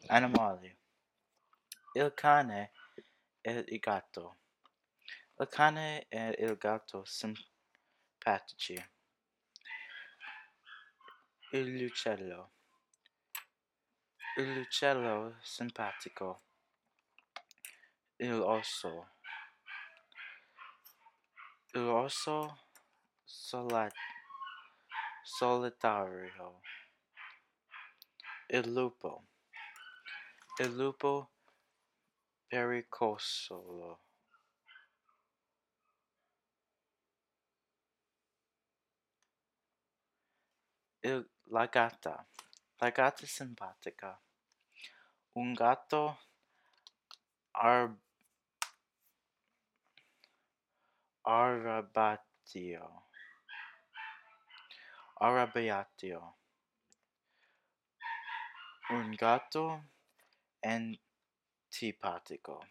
Animali. Il cane e il gatto. Il cane e il gatto simpatici. L'uccello. L'uccello simpatico. L'osso. L'osso solitario. Il lupo. Il lupo pericosolo. La gatta. La gatta simpatica. Un gatto ar- arrabbiato. Arrabbiato. Un gatto antipatico.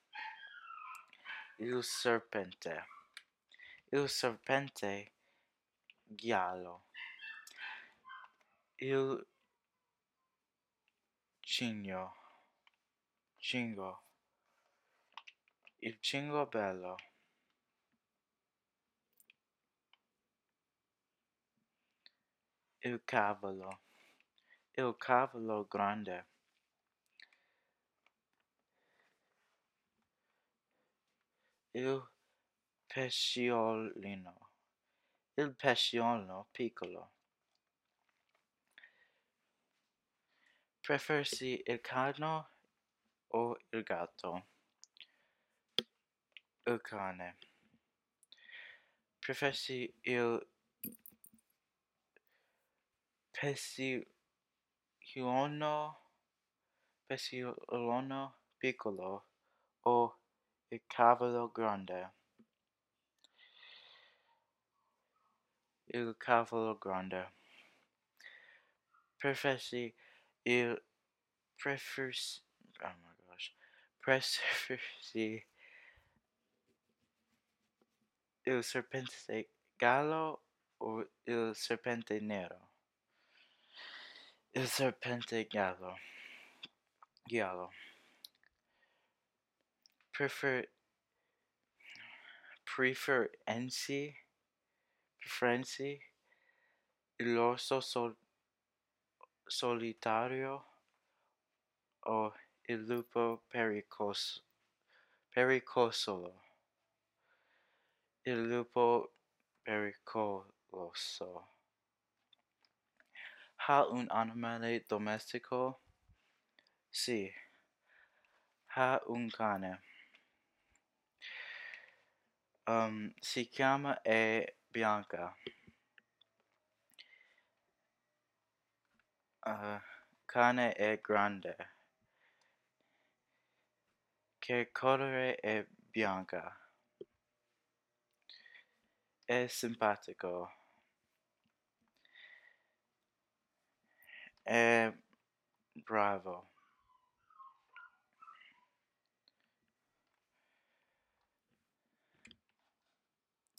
Il serpente. Il serpente giallo. Il cigno. Cingo. Il cingo bello. Il cavallo. Il cavallo grande. Il pesciolino. Il pesciolino piccolo. Preferisci il cane o il gatto? Il cane. Preferisci il pesciolino piccolo o il cavallo grande? Il cavallo grande. Preferisci il preferisci oh my gosh. Preferisci il serpente gallo o il serpente nero? Il serpente gallo. Giallo. Preferenzi l'orso solitario o il lupo pericoloso? Il lupo pericoloso. Ha un animale domestico? Sì. Ha un cane. Si chiama Bianca. Cane è grande. Che colore è bianca? È simpatico. È bravo.